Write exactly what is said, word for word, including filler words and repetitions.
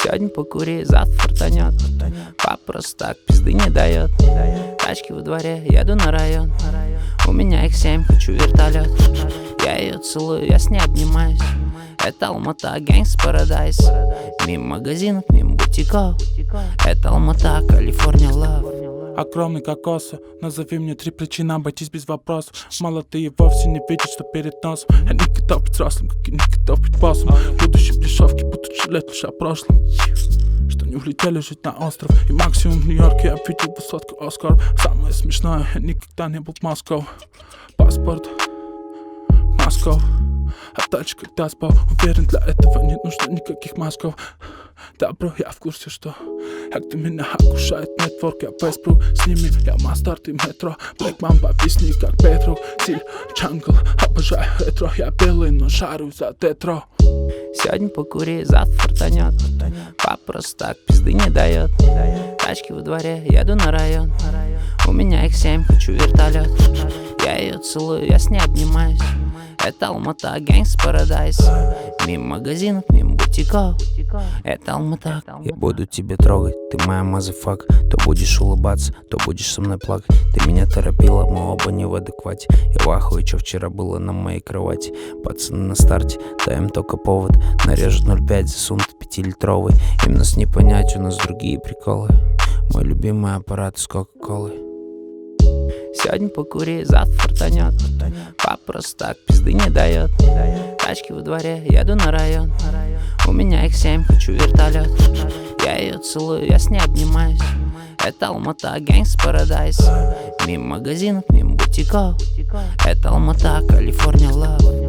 Сегодня покури, завтра фартанет. Пап просто так пизды не дает. Тачки во дворе, еду на район. У меня их семь, хочу вертолет. Я ее целую, я с ней обнимаюсь. Это Алмата, Gangsta Paradise. Мимо магазинов, мимо бутиков. Это Алмата, Калифорния, love. Огромный кокосы, назови мне три причины обойтись без вопросов. Молодые вовсе не видят, что перед носом. Я не готов быть взрослым, как и не готов быть боссом. Будущее в дешевке, будут жалеть лишь о прошлом. Что не улетели жить на остров. И максимум в Нью-Йорке я видел высотку Оскар. Самое смешное, я никогда не был в Москве. Паспорт Москва. А дальше когда спал, уверен, для этого не нужно никаких мозгов. Да, бро, я в курсе, что как ты меня окружает нетворк. Я Вестбрук, с ними я Мастарт и метро. Блэк Мамба, объясни, как Петро. Силь, джангл, обожаю ретро. Я белый, но жарю за детро. Сегодня покури, завтра фартанет. Пап просто так пизды не дает. Тачки во дворе, еду на район. У меня их семь, хочу вертолет. Я ее целую, я с ней обнимаюсь. Это Алмата, Gangsta Paradise. Мимо магазинов, мимо бутиков. Это Алмата. Я буду тебя трогать, ты моя мазафак. То будешь улыбаться, то будешь со мной плакать. Ты меня торопила, мы оба не в адеквате. Я в ахуе, что вчера было на моей кровати. Пацаны на старте, даем только повод. Нарежут ноль пять, засунут пятилитровый. Им нас не понять, у нас другие приколы. Мой любимый аппарат с кока-колой. Сегодня покури, завтра фартанет. Пап просто так пизды не дает. Тачки во дворе, еду на район. У меня их семь, хочу вертолет. Я ее целую, я с ней обнимаюсь. Это Алмата, Gangsta Paradise. Мимо магазинов, мимо бутиков. Это Алмата, Калифорния, love.